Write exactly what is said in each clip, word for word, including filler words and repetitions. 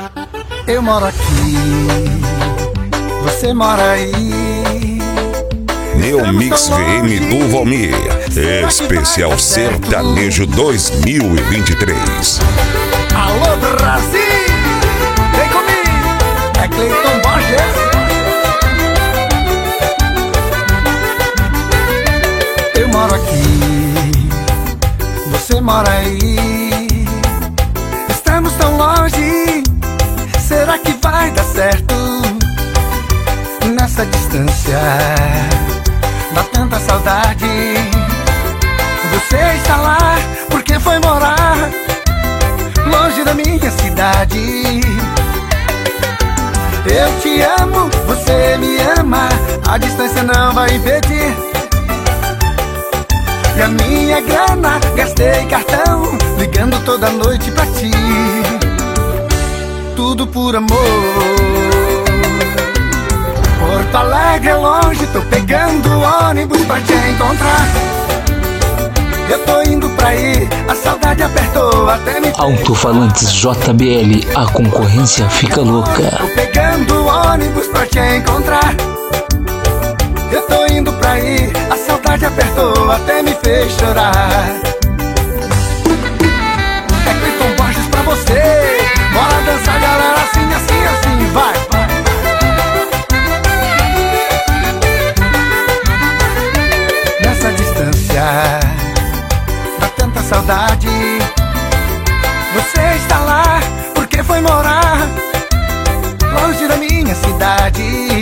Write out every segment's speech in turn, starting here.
Eu moro aqui, você mora aí. New Mix V M do Valmir, especial sertanejo dois mil e vinte e três. Alô Brasil, vem comigo, é Cleiton Borges. Eu moro aqui, você mora aí. Estamos tão longe, será que vai dar certo? Nessa distância, dá tanta saudade. Você está lá porque foi morar longe da minha cidade. Eu te amo, você me ama, a distância não vai impedir. E a minha grana, gastei cartão, ligando toda noite pra ti. Tudo por amor. Porto Alegre é longe, tô pegando ônibus pra te encontrar. Eu tô indo pra aí, a saudade apertou até me... Alto-falantes J B L, a concorrência fica louca. Tô pegando ônibus pra te encontrar. Eu tô indo pra aí, a saudade apertou até me fez chorar. É Cleiton Borges pra você. Bora dançar, galera, assim, assim, assim, vai, vai. Nessa distância, dá tanta saudade. Você está lá porque foi morar longe da minha cidade.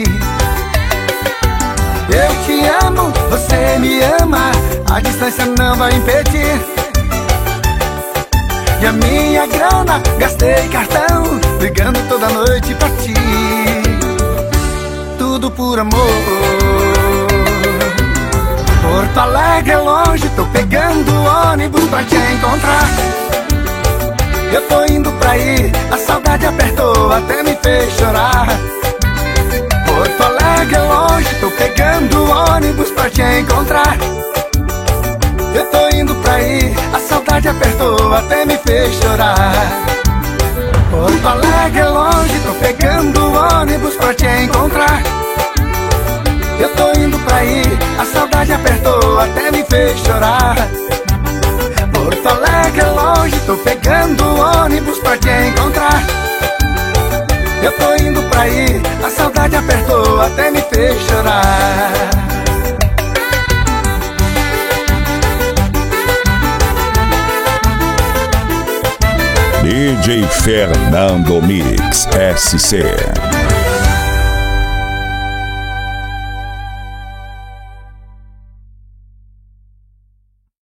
Eu te amo, você me ama, a distância não vai impedir. E a minha grana, gastei cartão, ligando toda noite pra ti. Tudo por amor. Porto Alegre é longe, tô pegando ônibus pra te encontrar. Eu tô indo pra aí, a saudade apertou até me fez chorar. Porto Alegre é longe, tô pegando ônibus pra te encontrar. Eu tô indo pra aí, a saudade apertou até me fez chorar. Porto Alegre é longe, tô pegando ônibus pra te encontrar. Eu tô indo pra aí, a saudade apertou até me fez chorar. Porto Alegre é longe, tô pegando ônibus pra te encontrar. Eu tô indo pra aí, a saudade apertou até me fez chorar. D J Fernando Mix S C.